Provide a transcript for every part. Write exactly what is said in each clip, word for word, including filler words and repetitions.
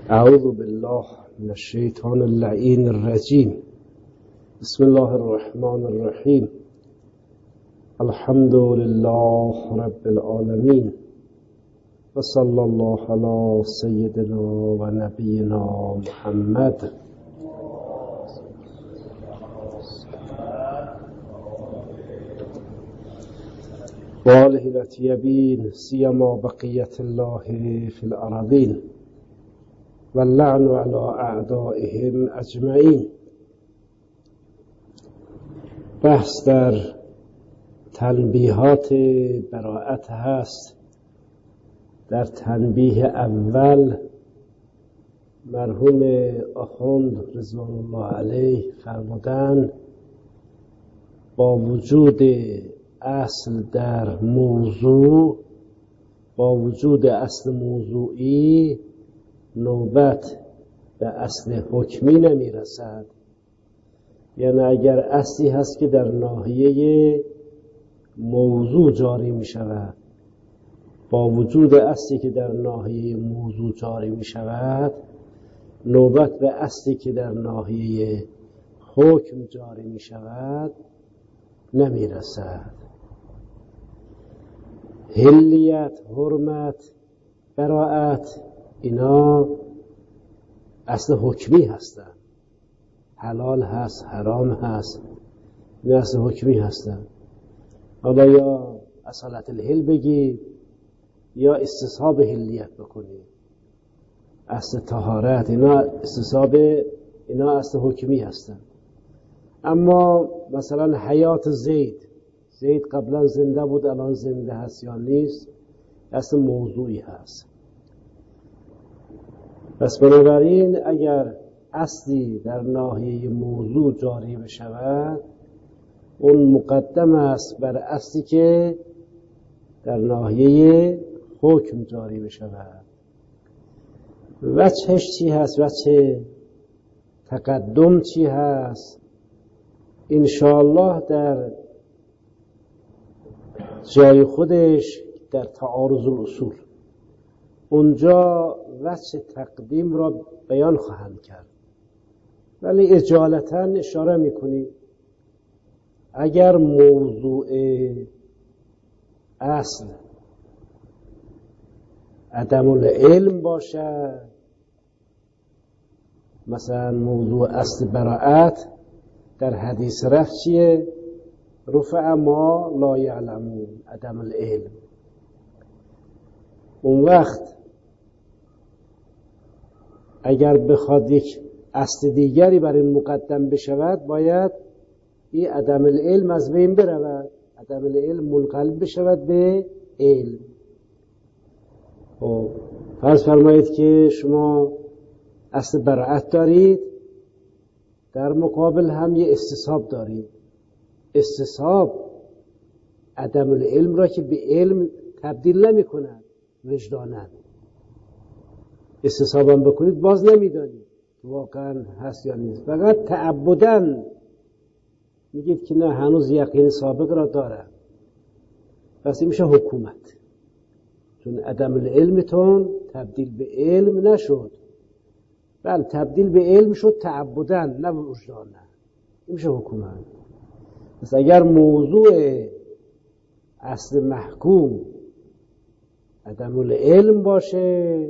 اعوذ بالله من الشیطان اللعین الرجیم. بسم الله الرحمن الرحیم. الحمد لله رب العالمین و صلی الله علی سیدنا و نبینا محمد. و آله الاطیبین سیما بقیت الله فی الارضین و اللعن علی اعدائهم اجمعین. بحث در تنبیهات براءت هست. در تنبیه اول مرحوم آخوند رضوان الله علیه فرمودند با وجود اصل در موضوع، با وجود اصل موضوعی نوبت به اصل حکمی نمی رسد. یعنی اگر اصلی هست که در ناحیه موضوع جاری می شود، با وجود اصلی که در ناحیه موضوع جاری می شود نوبت به اصلی که در ناحیه حکم جاری می شود نمی رسد. حلیت، حرمت، براءت اینا اصل حکمی هستن. حلال هست، حرام هست، این اصل حکمی هستن. حالا یا اصالت الحل بگی یا استصحاب حلیت بکنی. اصل طهارت اینا استصحاب، اینا اصل حکمی هستن. اما مثلا حیات زید، زید قبلا زنده بود الان زنده هست یا نیست، اصل موضوعی هست. پس بنابراین اگر اصلی در ناحیه موضوع جاری بشود اون مقدم است بر اصلی که در ناحیه حکم جاری بشود. وجهش چی هست؟ وجه تقدم چی هست؟ انشاءالله در جای خودش در تعارض الاصول اونجا وجه تقدیم را بیان خواهم کرد، ولی اجالتا اشاره میکنیم اگر موضوع اصل عدم العلم باشد، مثلا موضوع اصل براءت در حدیث رفع چیه؟ رفع ما لا یعلمون، عدم العلم. اون وقت اگر بخواد یک اصل دیگری بر این مقدم بشود باید این عدم العلم از بین برود، عدم العلم منقلب بشود به علم. خب فرض فرمایید که شما اصل براءت دارید، در مقابل هم یه استصحاب دارید. استصحاب عدم العلم را که به علم تبدیل نمی کند وجداناً. استصحابم بکنید باز نمیدانید واقعا هست یا نیست، فقط تعبداً میگید که نه هنوز یقین سابق را دارم. پس این میشه حکومت، چون عدم العلمتون تبدیل به علم نشد. بله تبدیل به علم شد تعبداً نه وجداناً، این میشه حکومت. پس اگر موضوع اصل محکوم عدم العلم باشه،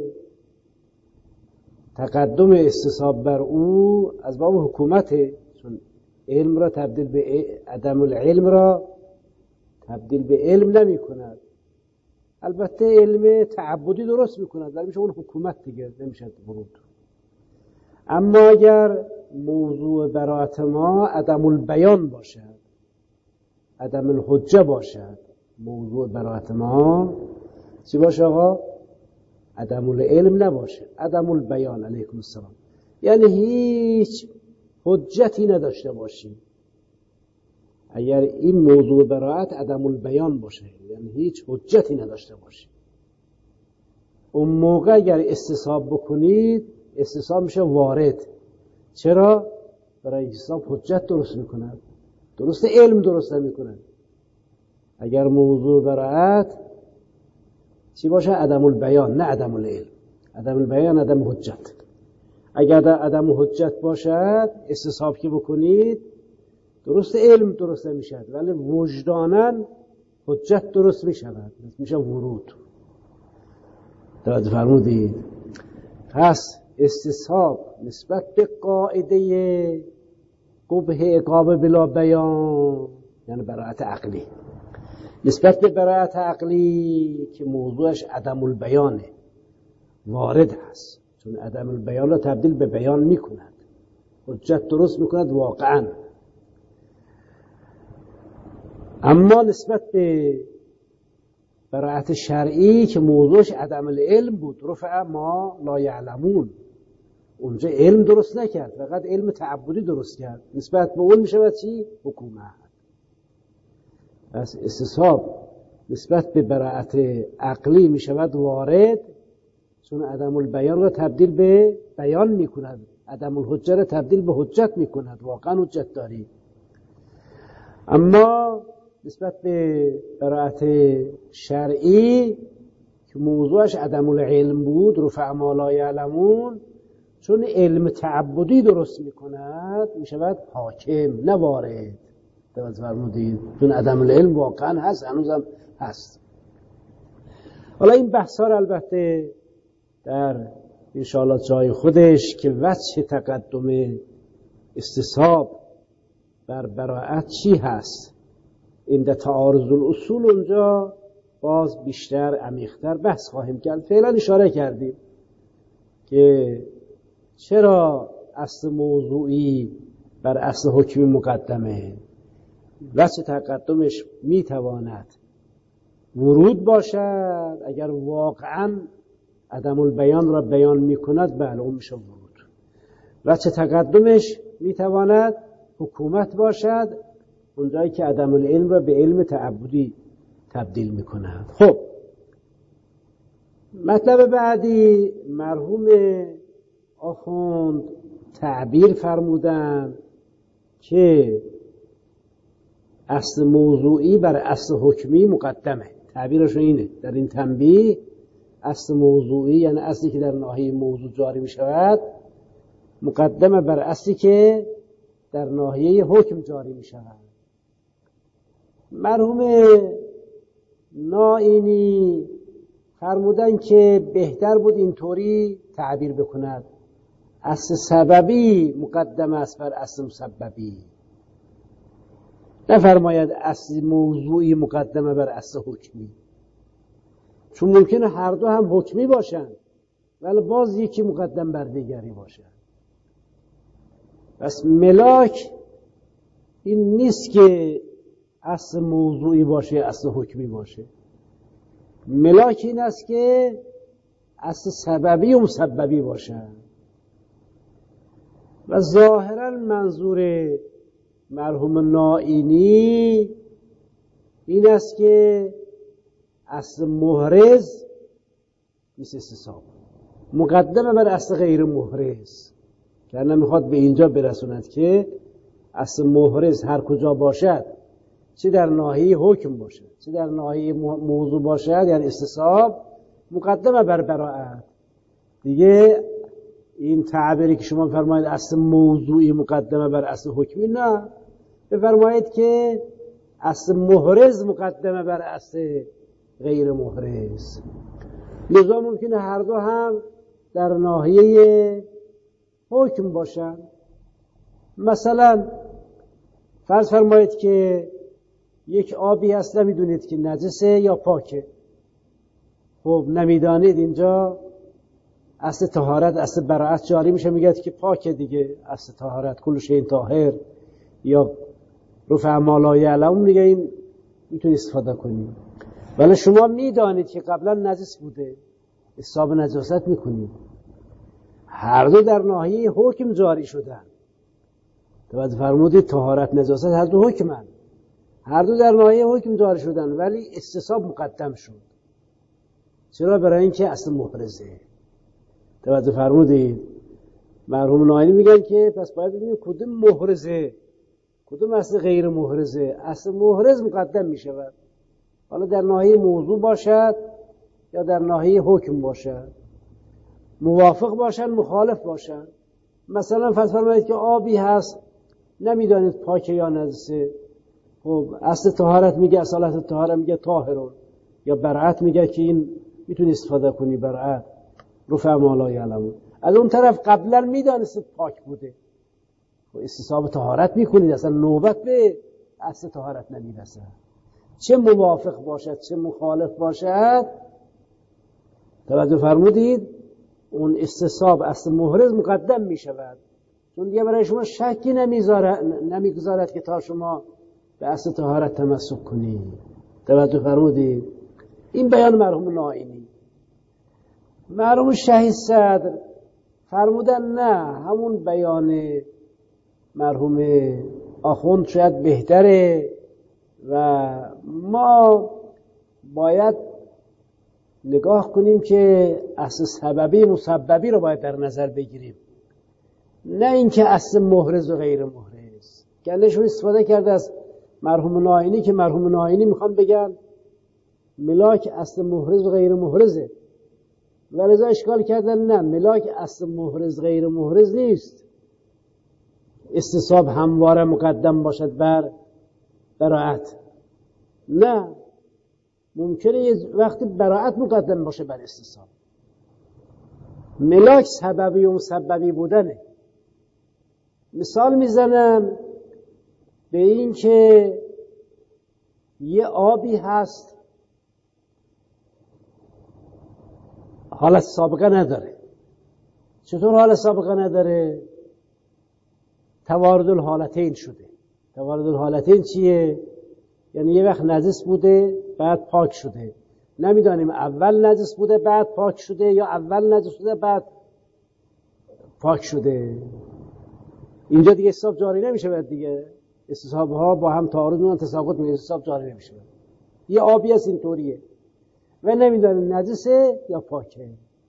تقدم استصحاب بر او از باب حکومته، چون علم را تبدیل به عدم العلم را تبدیل به علم نمی کند. البته علم تعبدی درست می کند ولی میشه اون حکومت دیگه، نمیشه ورود. اما اگر موضوع براءت ما عدم البیان باشد، عدم الحجه باشد، موضوع براءت ما چی باشه آقا؟ عدم العلم نباشه، عدم البیان. علیکم السلام. یعنی هیچ حجتی نداشته باشیم. اگر این موضوع براءت عدم البیان باشه یعنی هیچ حجتی نداشته باشیم، اون موقع اگر استصحاب بکنید استصحاب میشه وارد. چرا؟ برای استصحاب حجت درست میکنه، درست علم درست نمیکنه. اگر موضوع براءت چی باشه؟ عدم البیان نه عدم العلم. عدم البیان عدم حجت. اگر در عدم حجت باشد استصحاب که بکنید درست علم درست نمیشد، ولی وجداناً حجت درست میشود، میشه ورود. توجه فرمودید؟ پس استصحاب نسبت به قاعده قبح عقاب بلا بیان یعنی براءت عقلی، نسبت به براءت عقلی که موضوعش عدم البیانه وارد هست، چون عدم البیان را تبدیل به بیان میکند، حجت درست میکند واقعا. اما نسبت به براءت شرعی که موضوعش عدم العلم بود، رفع ما لا یعلمون، اونجا علم درست نکرد، فقط علم تعبدی درست کرد، نسبت به اون میشود چی؟ حکومت. پس استصحاب نسبت به براءت عقلی میشود وارد، چون عدم البیان را تبدیل به بیان میکند، عدم الحجت را تبدیل به حجت میکند، واقعا حجت داری. اما نسبت به براءت شرعی که موضوعش عدم العلم بود، رفع ما لا یعلمون، چون علم تعبدی درست میکند میشود حاکم نه وارد. توجه فرمودید؟ چون عدم العلم واقعا هست، هنوزم هست. حالا این بحث ها البته در انشاءالله جای خودش که وجه تقدم استصحاب بر براءت چی هست، این در تعارض الاصول اونجا باز بیشتر عمیق‌تر بحث خواهیم کرد. فعلا اشاره کردیم که چرا اصل موضوعی بر اصل حکمی مقدمه. وجه تقدمش میتواند ورود باشد، اگر واقعا عدم البیان را بیان میکند بله اون میشه ورود. وجه تقدمش میتواند حکومت باشد، اونجایی که عدم العلم را به علم تعبدی تبدیل میکند. خب مطلب بعدی، مرحوم آخوند تعبیر فرمودن که اصل موضوعی بر اصل حکمی مقدمه. تعبیرشون اینه در این تنبیه، اصل موضوعی یعنی اصلی که در ناحیه موضوع جاری می شود مقدمه بر اصلی که در ناحیه حکم جاری می شود. مرحوم نائینی فرمودن که بهتر بود اینطوری تعبیر بکند، اصل سببی مقدم است بر اصل مسببی، نفرماید اصل موضوعی مقدمه بر اصل حکمی، چون ممکنه هر دو هم حکمی باشن ولی باز یکی مقدم بر دیگری باشن. پس ملاک این نیست که اصل موضوعی باشه اصل حکمی باشه، ملاک این است که اصل سببی و مسببی باشه. و ظاهرا منظور مرحوم نائینی این است که اصل محرز مثل استصحاب مقدمه بر اصل غیر محرز، که نمیخواد به اینجا برسوند که اصل محرز هر کجا باشد، چه در ناحیه حکم باشد چه در ناحیه موضوع باشد، یعنی استصحاب مقدمه بر براءت. دیگه این تعبیری که شما فرمایید اصل موضوعی مقدمه بر اصل حکمی، نه، بفرمایید که اصل محرز مقدمه بر اصل غیر محرز. لذا ممکنه هر دو هم در ناحیه حکم باشن. مثلا فرض فرمایید که یک آبی هست نمیدونید که نجسه یا پاکه. خب نمیدانید، اینجا اصل طهارت اصل براءت جاری میشه، میگه که پاکه دیگه، اصل طهارت کل شیء طاهر یا رفع ما لا یعلم دیگه این میتونی استفاده کنی. ولی شما میدانید که قبلا نجس بوده، حساب نجاست میکنید. هر دو در ناحیه حکم جاری شدن. توجه فرمودید؟ طهارت نجاست هر دو حکمن، هر دو در ناحیه حکم جاری شدن، ولی استصحاب مقدم شد. چرا؟ برای اینکه اصل محرزه. توجه فرمودید؟ مرحوم نائینی میگن که پس باید ببینیم کدوم محرزه کدوم اصل غیر محرزه. اصل محرز مقدم میشود، حالا در ناحیه موضوع باشد یا در ناحیه حکم باشد، موافق باشن مخالف باشن. مثلا فرض فرمایید که آبی هست نمیدانید پاکه یا نجسه، خب اصل طهارت میگه، اصالت طهارت میگه طاهرون، یا برعت میگه که این میتونی استفاده کنی، برعت رفع ما لا یعلمون. از اون طرف قبلا میدانستید پاک بوده، خب استصحاب طهارت میکنید، اصلا نوبت به اصل طهارت نمیرسه. چه موافق باشد چه مخالف باشد، توجه فرمودید، اون استصحاب اصل محرز مقدم میشود، چون دیگه برای شما شکی نمیذاره نمیگذارد که تا شما به اصل طهارت تمسک کنید. توجه فرمودید. این بیان مرحوم نائینی. مرحوم شهید صدر فرمودن نه، همون بیان مرحوم آخوند شاید بهتره و ما باید نگاه کنیم که اصل سببی مسببی رو باید در نظر بگیریم، نه اینکه اصل محرز و غیر محرز. گندشون استفاده کرده از مرحوم نائینی که مرحوم نائینی میخوان بگن ملاک اصل محرز و غیر محرزه، ولذا اشکال کردن نه، ملاک اصل محرز غیر محرز نیست، استصحاب همواره مقدم باشد بر براعت. نه، ممکنه یه وقتی براعت مقدم باشه بر استصحاب. ملاک سببی و مسببی بودنه. مثال میزنم به این که یه آبی هست حالت سابقه نداره. چطور حالت سابقه نداره؟ توارد الحالتین شده. توارد الحالتین چیه؟ یعنی یه وقت نجس بوده بعد پاک شده، نمیدانیم اول نجس بوده بعد پاک شده یا اول نجس بوده بعد پاک شده. اینجا دیگه حساب جاری نمیشه، بعد دیگه استصحاب ها با هم تعارض و تساقط میشه، حساب جاری نمیشه. یه آبی هست اینطوریه و نمیدانیم نجسه یا پاکه.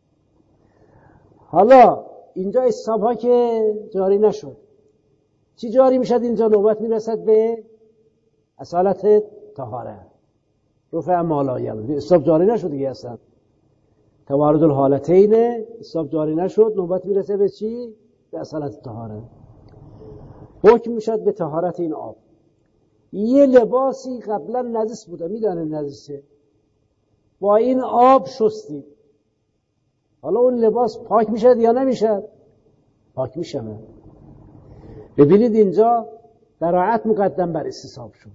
حالا اینجا حساب ها که جاری نشد، چی جاری میشد؟ اینجا نوبت میرسد به اصالت طهارت، رفع ما لا یعلمون. حساب جاری نشد دیگه، اصلا توارد الحالتین حساب جاری نشد، نوبت میرسه به چی؟ به اصالت طهارت. حکم میشد به طهارت این آب. یه لباسی قبلا نجس بوده، میدانه نجسه، با این آب شستی، حالا اون لباس پاک میشد یا نمیشد؟ پاک میشه. ببینید اینجا براعت مقدم بر استصحاب شد.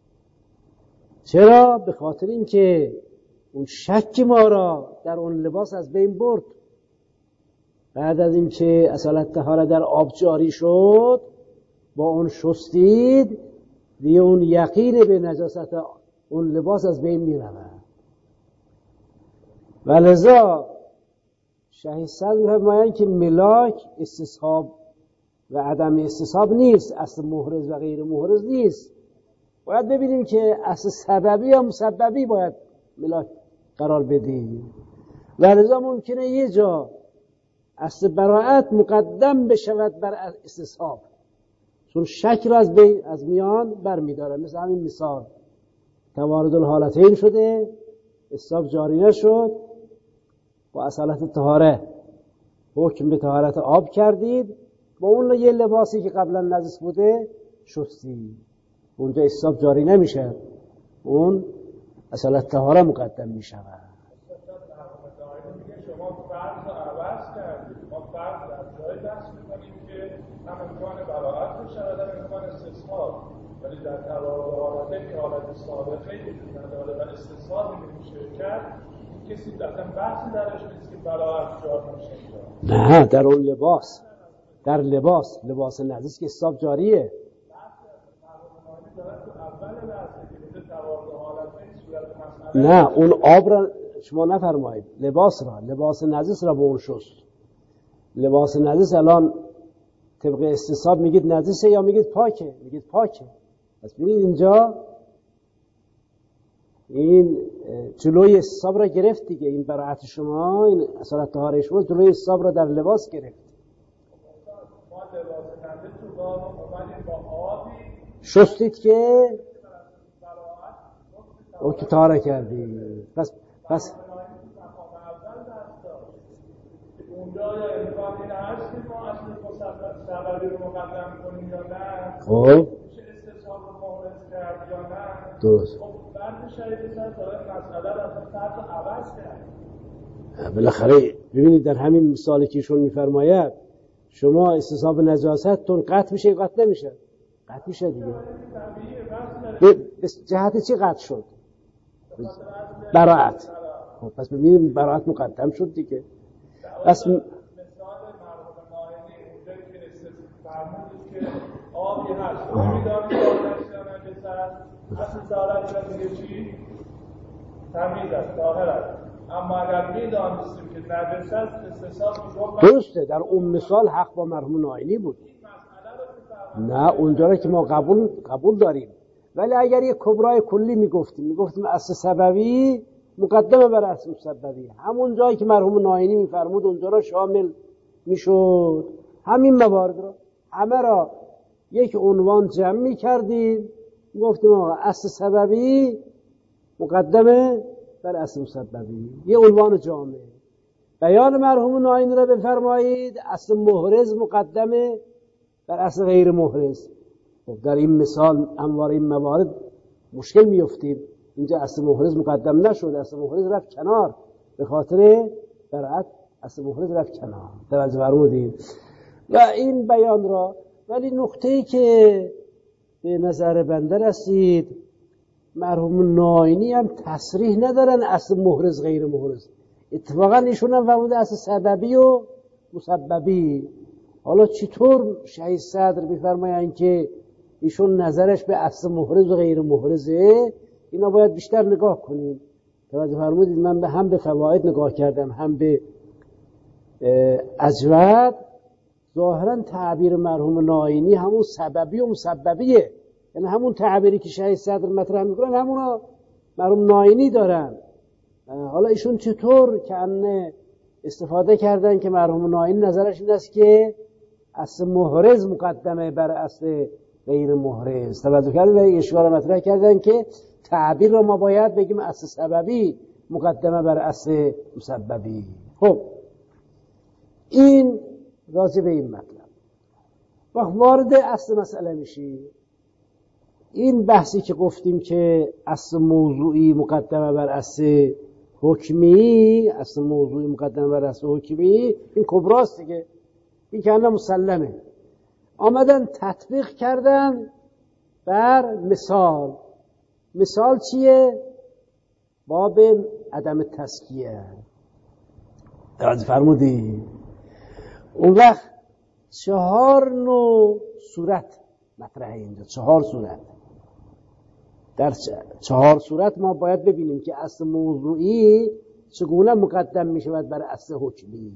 چرا؟ به خاطر اینکه اون شک ما را در اون لباس از بین برد. بعد از اینکه اصالت طهارت در آب جاری شد، با اون شستید دیگه اون یقین به نجاست اون لباس از بین می رود. و لذا شهید صدر می‌فرمایند که ملاک استصحاب و عدم استصحاب نیست، اصل محرز و غیر محرز نیست. باید ببینیم که اصل سببی یا مسببی باید ملاک قرار بدیم. و لذا ممکنه یه جا اصل براعت مقدم بشود بر استصحاب، چون شک را از, از میان بر می داره. مثل همین مثال توارد الحالتین شده، استصحاب جاری نشد، با اصالت طهاره حکم به طهارت آب کردید، با اون یه لباسی که قبلا نجس بوده شستید، اونجا استصحاب جاری نمیشه، اون اصالت طهاره مقدم میشود. شما فرض رو عوض کردید، ما فرض در جای بحث میکنیم که هم امکان براعت بشود هم امکان استصحاب، ولی در توارد حالته که حالت سابقه نداره و استصحاب نمیشه کرد، کسی اصلا بحثی درش نیست که براعت جاری میشه. نه، در اون لباس، در لباس لباس نجس که استصحاب جاریه. نه، اون آب را شما نفرمایید، لباس را، لباس نجس را به اون شست. لباس نجس الان طبق استصحاب میگید نجسه یا میگید پاکه؟ میگید پاکه. پس ببینید اینجا این جلوی استصحاب را گرفت دیگه، این براعت شما، این اصالت طهاره شما جلوی استصحاب را در لباس گرفت. ما لباس نجس رو با اومدیم با آبی شستید که او که طهاره کردی. پس پس اون اونجا یا امکانی هست که ما اصل مسبب سببی رو مقدم کنیم یا نه؟ خب میشه استصحاب رو محرز کرد یا نه؟ درست. خب بعد شاید سر داره مسئله رو از فرد عوض کرد. بالاخره ببینید در همین مثالی که ایشون میفرماید شما استصحاب نجاستتون قطع میشه یا قطع نمیشه؟ قطع میشه دیگه. به جهت چی قطع شد؟ براءت. خب پس ببینیم براءت مقدم شد دیگه. پس مثال مرحوم ناینی اونجایی که فرمودید که آبی هست نمیدانید آبش یا نجس است اصل طهارت را دیگه چی؟ تمیز است، طاهر است. اما اگر میدانستیم که نجس است استصحاب میگفت درسته. در اون مثال حق با مرحوم ناینی بود. نه اونجا را که ما قبول قبول داریم، ولی اگر یک کبرای کلی میگفتیم میگفتیم اصل سببی مقدمه بر اصل مسببی، همون جایی که مرحوم ناینی میفرمود اونجا را شامل میشد. همین موارد را همه را یک عنوان جمع میکردیم گفتیم آقا اصل سببی مقدمه بر اصل مسببی، یه عنوان جامع. بیان مرحوم ناینی را بفرمایید اصل محرز مقدمه بر اصل غیر محرز. خب در این مثال انواع این موارد مشکل میافتیم. اینجا اصل محرز مقدم نشد، اصل محرز رفت کنار، به خاطر برعت اصل محرز رفت کنار. توجه فرمودید؟ و این بیان را، ولی نقطه‌ای که به نظر بنده رسید مرحوم ناینی هم تصریح ندارن اصل محرز غیر محرز، اتفاقا ایشون هم فرموده اصل سببی و مسببی. حالا چطور شهید صدر میفرمایند که ایشون نظرش به اصل محرز و غیر محرزه؟ اینا باید بیشتر نگاه کنیم. توجه فرمودید؟ من به هم به فواید نگاه کردم هم به اجود. ظاهرا تعبیر مرحوم ناینی همون سببی و مسببیه، یعنی همون تعبیری که شهید صدر مطرح میکنن همون مرحوم ناینی دارن. حالا ایشون چطور که انه استفاده کردن که مرحوم ناینی نظرش این است که اصل محرز مقدمه بر اصل غیر محرز. توجه کردن و اشاره مطرح کردن که تعبیر را ما باید بگیم اصل سببی مقدمه بر اصل مسببی. خب این راجع به این مطلب. وقت وارد اصل مسئله میشی، این بحثی که گفتیم که اصل موضوعی مقدمه بر اصل حکمی، اصل موضوعی مقدمه بر اصل حکمی، این کبراست دیگه، این که الان مسلمه. آمدن تطبیق کردن بر مثال. مثال چیه؟ باب عدم تزکیه. توجه فرمودی؟ اون وقت چهار نوع صورت مطرحه اینجا، چهار صورت. در چهار صورت ما باید ببینیم که اصل موضوعی چگونه مقدم می شود بر اصل حکمی.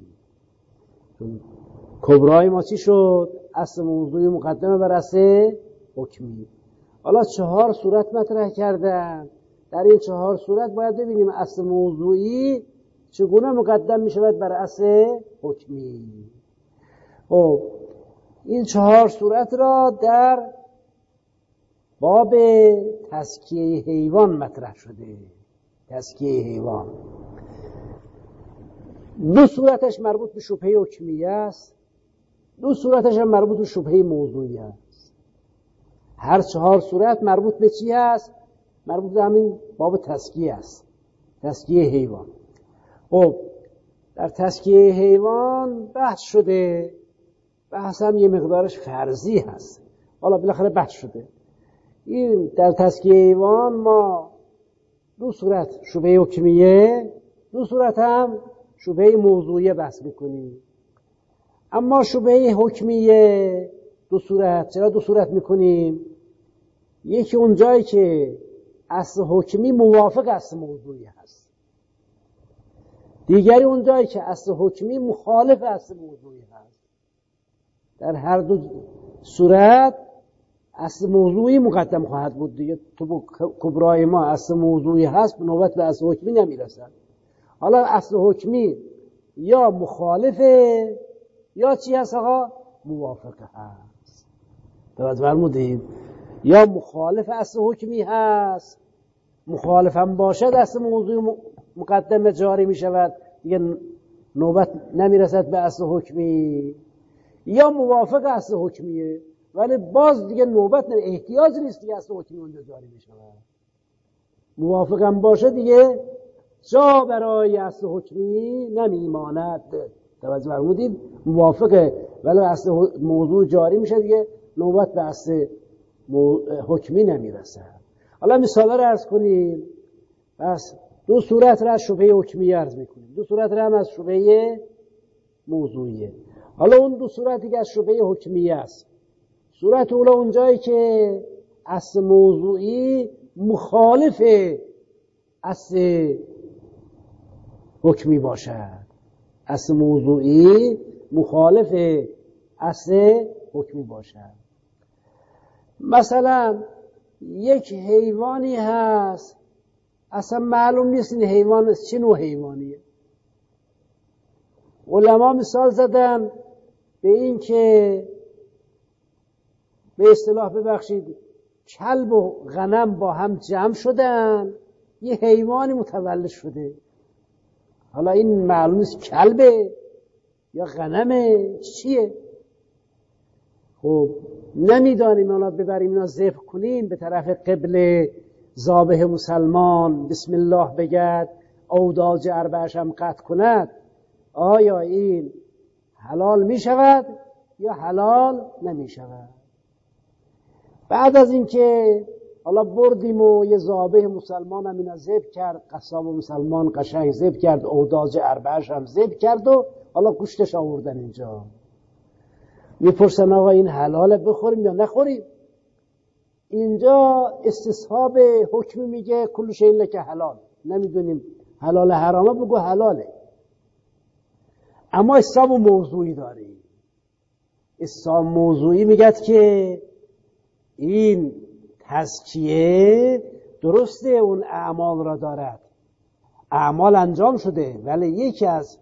کبرای ما چی شد؟ اصل موضوعی مقدمه بر اصل حکمی. حالا چهار صورت مطرح کردن. در این چهار صورت باید ببینیم اصل موضوعی چگونه مقدم می شود بر اصل حکمی. خب این چهار صورت را در باب تزکیه حیوان مطرح شده. تزکیه حیوان دو صورتش مربوط به شبهه حکمیه است، دو صورتش هم مربوط به شبهه موضوعی است. هر چهار صورت مربوط به چی است؟ مربوط به همین باب تزکیه است، تزکیه حیوان. خب در تزکیه حیوان بحث شده، بحث هم یه مقدارش فرضی هست، حالا بالاخره بحث شده. این در تزکیه حیوان ما دو صورت شبهه حکمیه، دو صورت هم شبهه موضوعیه بحث میکنیم. اما شبهه حکمیه دو صورت، چرا دو صورت میکنیم؟ یکی اون جایی که اصل حکمی موافق اصل موضوعی هست، دیگری اون جایی که اصل حکمی مخالف اصل موضوعی هست. در هر دو صورت اصل موضوعی مقدم خواهد بود دیگه. تو کبرای ما اصل موضوعی هست، به نوبت به اصل حکمی نمیرسد. حالا اصل حکمی یا مخالفه یا چی هست آقا؟ موافقه هست. توجه فرمودید؟ یا مخالف اصل حکمی هست، مخالف هم باشد اصل موضوعی مقدمه جاری می شود دیگه، نوبت نمیرسد به اصل حکمی، یا موافق اصل حکمیه ولی باز دیگه نوبت نه، احتیاج نیست دیگه اصل حکمی اونجا جاری بشه. موافقم باشه دیگه جا برای اصل حکمی نمیماند. توجه فرمودید؟ موافقه ولی اصل موضوع جاری میشه دیگه نوبت به اصل حکمی نمیرسه. حالا مثال رو عرض کنیم. بس دو صورت را از شبهه حکمی عرض میکنیم، دو صورت را هم از شبهه موضوعیه. حالا اون دو صورتی که از شبهه حکمی است، صورت اولا اونجایی که اصل موضوعی مخالف اصل حکمی باشد، اصل موضوعی مخالف اصل حکمی باشد. مثلا یک حیوانی هست اصلا معلوم نیست این حیوان چه نوع حیوانیه. علما مثال زدن به این که به اصطلاح ببخشید کلب و غنم با هم جمع شدن یه حیوانی متولد شده. حالا این معلوم نیست کلبه یا غنمه چیه. خب نمیدانیم اونا ببریم اینا ذبح کنیم به طرف قبله، ذابح مسلمان بسم الله بگد، اوداج اربعش هم قطع کند، آیا این حلال می شود یا حلال نمی شود؟ بعد از اینکه حالا بردیم و یه ذابح مسلمان هم اینا ذبح کرد، قصاب مسلمان قشنگ ذبح کرد، اوداج اربعش هم ذبح کرد و حالا گوشتش آوردن اینجا. میپرسن آقا این حلاله بخوریم یا نخوریم؟ اینجا استصحاب حکمی میگه کل شیء لک حلال، نمیدونیم حلال حرامه بگو حلاله. اما استصحاب موضوعی داری. استصحاب موضوعی میگه که این تزکیه درسته اون اعمال را دارد، اعمال انجام شده ولی یکی از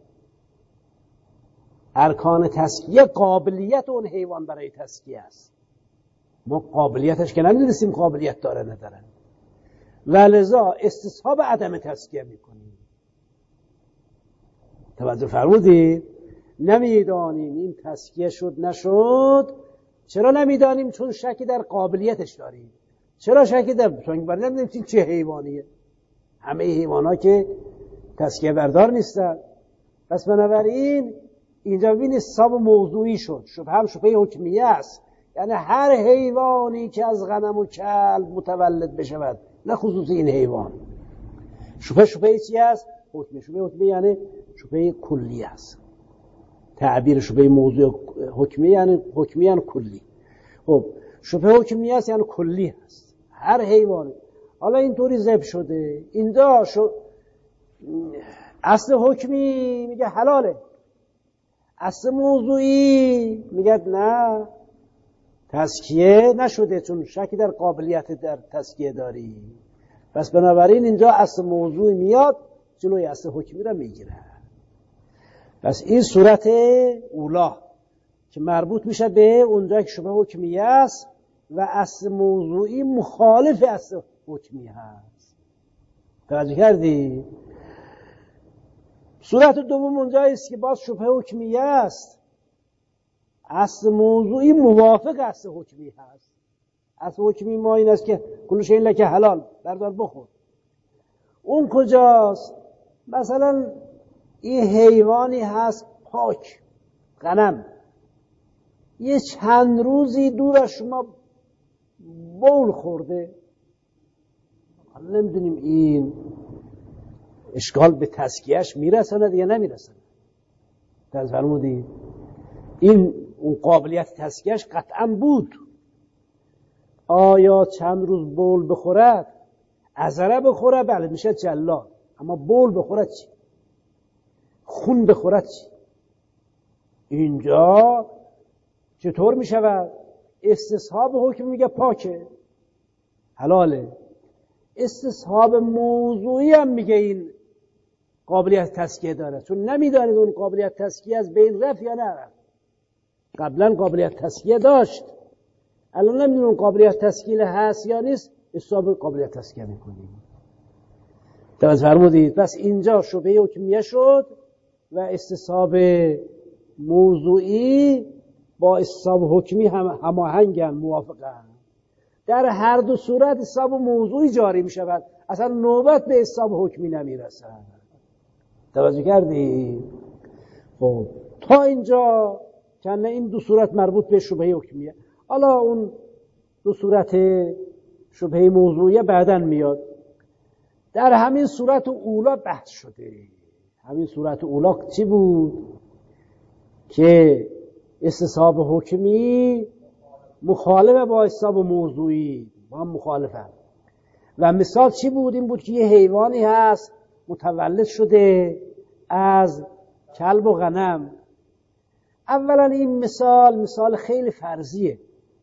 ارکان تزکیه قابلیت اون حیوان برای تزکیه است. ما قابلیتش که نمیدونستیم قابلیت داره نداره و لذا استصحاب عدم تزکیه میکنیم. توجه فرمودید؟ نمیدانیم این تزکیه شد نشد. چرا نمیدانیم؟ چون شکی در قابلیتش داریم. چرا شکی در؟ چون بر نمیدونیم چه حیوانیه. همه حیوانات که تزکیه بردار نیستن. پس بنابراین اینجا ببینید حساب موضوعی شد. شبه هم شبهه حکمیه است، یعنی هر حیوانی که از غنم و کلب متولد بشود، نه خصوص این حیوان. شبهه شبهه چی است؟ حکمی. شبهه حکمی یعنی شبهه کلی است. تعبیر شبهه موضوع حکمی یعنی حکمی یعنی کلی. خب شبهه حکمی است یعنی کلی است، هر حیوانی. حالا اینطوری ذبح شده، اینجا شو اصل حکمی میگه حلاله، اصل موضوعی میگه نه تزکیه نشده چون شکی در قابلیت در تزکیه داری. پس بنابراین اینجا اصل موضوعی میاد جلوی اصل حکمی را میگیره. پس این صورت اولا که مربوط میشه به اونجا که شبهه حکمی است و اصل موضوعی مخالف اصل حکمی هست. توجه کردی؟ صورت دوم اونجایی است که باز شبهه حکمی است، اصل موضوعی موافق اصل حکمی هست. اصل حکمی ما این است که کل شیء لک حلال، بردار بخور. اون کجاست؟ مثلا این حیوانی هست پاک، غنم، یه چند روزی دور از شما بول خورده، نمیدونیم این اشکال به تزکیهش میرساند یا نمیرساند. تز فرمودید این اون قابلیت تزکیهش قطعا بود. آیا چند روز بول بخورد، عذره بخورد، بله میشه جلاد، اما بول بخورد چی؟ خون بخورد چی؟ اینجا چطور میشود؟ استصحاب حکم میگه پاکه، حلاله. استصحاب موضوعی هم میگه این قابلیت تزکیه داره، چون نمیدانید اون قابلیت تزکیه از بین رفت یا نه رفت. قبلا قابلیت تزکیه داشت، الان نمیدونید اون قابلیت تزکیه هست یا نیست، استصحاب قابلیت تزکیه میکنیم. توجه فرمودید؟ پس اینجا شبهه حکمیه شد و استصحاب موضوعی با استصحاب حکمی هم هماهنگن، موافقن. در هر دو صورت استصحاب موضوعی جاری می شود، اصلا نوبت به استصحاب حکمی نمیرسه. توجه کردی؟ خب تا اینجا کنه این دو صورت مربوط به شبهه حکمیه. حالا اون دو صورت شبهه موضوعیه بعداً میاد. در همین صورت اولا بحث شده. همین صورت اولا چی بود؟ که استصحاب حکمی مخالفه با استصحاب موضوعی، با هم مخالفن. و مثال چی بود؟ این بود که یه حیوانی هست متولد شده از کلب و غنم. اولا این مثال مثال خیلی فرضیه.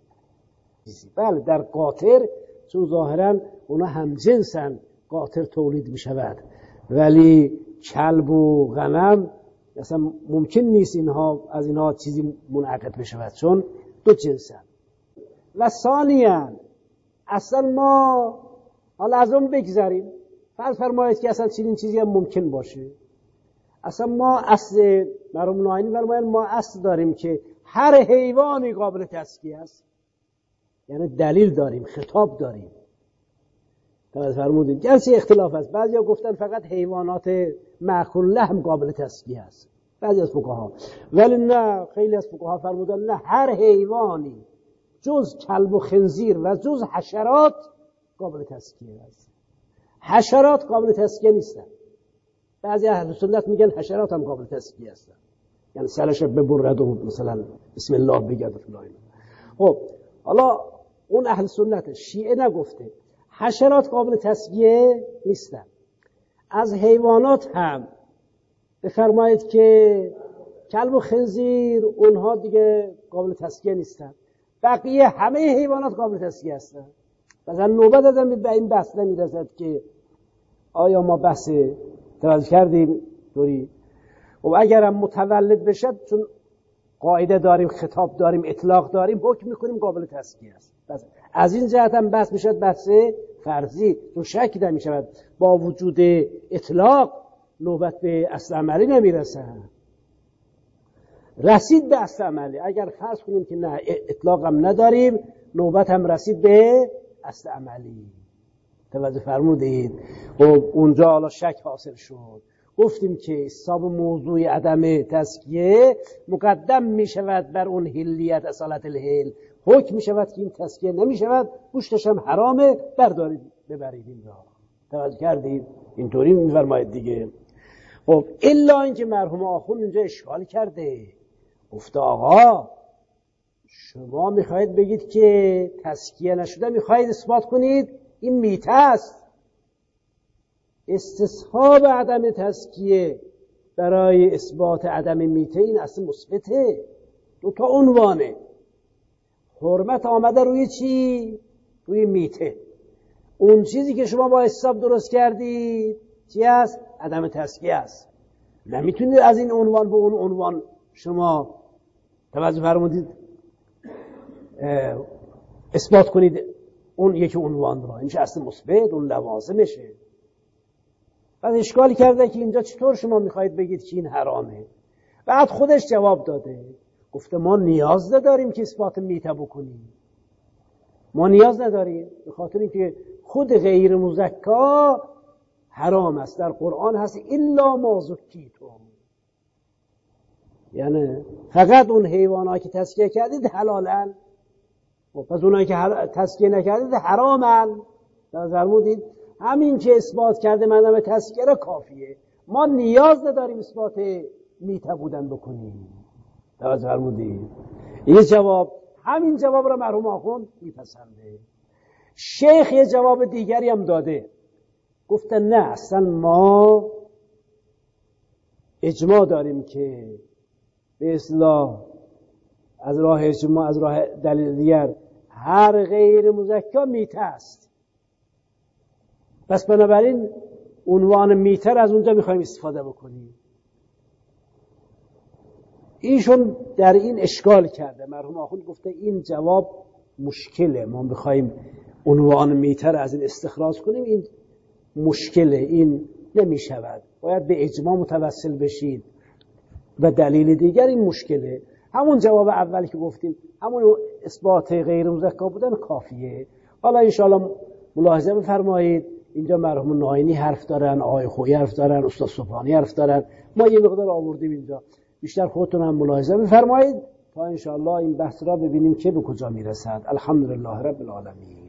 بله در قاطر، چون ظاهرا اونا همجنسن، قاطر تولید می شود، ولی کلب و غنم اصلا ممکن نیست اینها از اینها چیزی منعقد بشود، چون دو جنسن. و ثانیاً اصلا ما حالا از اون بگذاریم، فرض فرمایید که اصلا چنین چیزی هم ممکن باشه. اصلا ما اصل مرحوم ناینی فرمایند ما اصل داریم که هر حیوانی قابل تزکیه است، یعنی دلیل داریم، خطاب داریم. توجه فرمودید؟ گرچه اختلاف است، بعضیا گفتن فقط حیوانات مأکول لحم قابل تزکیه است، بعضی از فقها، ولی نه، خیلی از فقها فرمودن نه، هر حیوانی جز کلب و خنزیر و جز حشرات قابل تزکیه است. حشرات قابل تزکیه نیستن. بعضی اهل سنت میگن حشرات هم قابل تزکیه هستن، یعنی سرش ببرد و مثلا بسم الله بگد و فلان. خب حالا اون اهل سنت، شیعه نگفته حشرات قابل تزکیه نیستن. از حیوانات هم بفرمایید که کلب و خنزیر اونها دیگه قابل تزکیه نیستن، بقیه همه حیوانات قابل تزکیه هستن. مثلا نوبت ازم به این بحث نمیرسد که آیا ما بحث توجه کردیم دوری و اگر هم متولد بشد، چون قاعده داریم، خطاب داریم، اطلاق داریم، حکم میکنیم قابل تزکیه است. بس از این جهت هم بحث میشد بحث فرضی، چون شک نمیشود با وجود اطلاق نوبت به اصل عملی نمیرسه. رسید به اصل عملی، اگر فرض کنیم که نه اطلاق هم نداریم، نوبت هم رسید به اصل عملی. توجه فرمودید؟ و اونجا حالا شک حاصل شد. گفتیم که استصحاب موضوع عدم تزکیه مقدم می شود بر اون حلیت اصالت الحل، حکم می شود که این تزکیه نمی شود، گوشتش هم حرامه، بردارید ببرید این را. توجه کردید؟ اینطوری می فرماید دیگه. خب الا اینکه مرحوم آخوند اینجا اشکال کرده، گفته آقا شما می خواهید بگید که تزکیه نشده، می خواهید اثبات کنید این میته است. استصحاب عدم تزکیه برای اثبات عدم میته این اصل مثبته. دو تا عنوانه. حرمت آمده روی چی؟ روی میته. اون چیزی که شما با حساب درست کردید چی است؟ عدم تزکیه است. نمیتونید از این عنوان به اون عنوان شما توجه فرمودید اثبات کنید اون یکی عنوان را. این اصل مثبت، اون لوازمشه. بعد اشکالی کرده که اینجا چطور شما میخواهید بگید که این حرامه؟ بعد خودش جواب داده، گفته ما نیاز نداریم که اثبات میته بکنیم. ما نیاز نداریم به خاطر اینکه خود غیر مزکا حرام است. در قرآن هست الا ما زکیتم، یعنی فقط اون حیوانات که تزکیه کردید حلالن، و پس اونایی که تزکیه نکردید حرامن. فرمودید همین که اثبات کرده مدام تزکیه را کافیه، ما نیاز نداریم اثبات میته بودن بکنیم. توجه فرمودید؟ این جواب، همین جواب را مرحوم آخوند میپسنده. شیخ یه جواب دیگری هم داده، گفته نه اصلا ما اجماع داریم که به اصلاح از راه اجماع، از راه دلیل دیگر، هر غیر مزکا میته است. پس بنابراین عنوان میته از اونجا میخوایم استفاده بکنیم. ایشون در این اشکال کرده. مرحوم آخوند گفته این جواب مشکله، ما بخوایم عنوان میته از این استخراج کنیم این مشکله، این نمیشود، باید به اجماع متوسل بشید. و دلیل دیگر این مشکله. همون جواب اولی که گفتیم، همون اثبات غیر مزکا بودن کافیه. حالا انشاءالله ملاحظه بفرمایید اینجا مرحوم ناینی حرف دارن، آقای خویی حرف دارن، استاد سبحانی حرف دارن، ما یه مقدار آوردیم اینجا. بیشتر خودتون هم ملاحظه بفرمایید تا انشاءالله این بحث را ببینیم که به کجا میرسد. الحمدلله رب العالمین.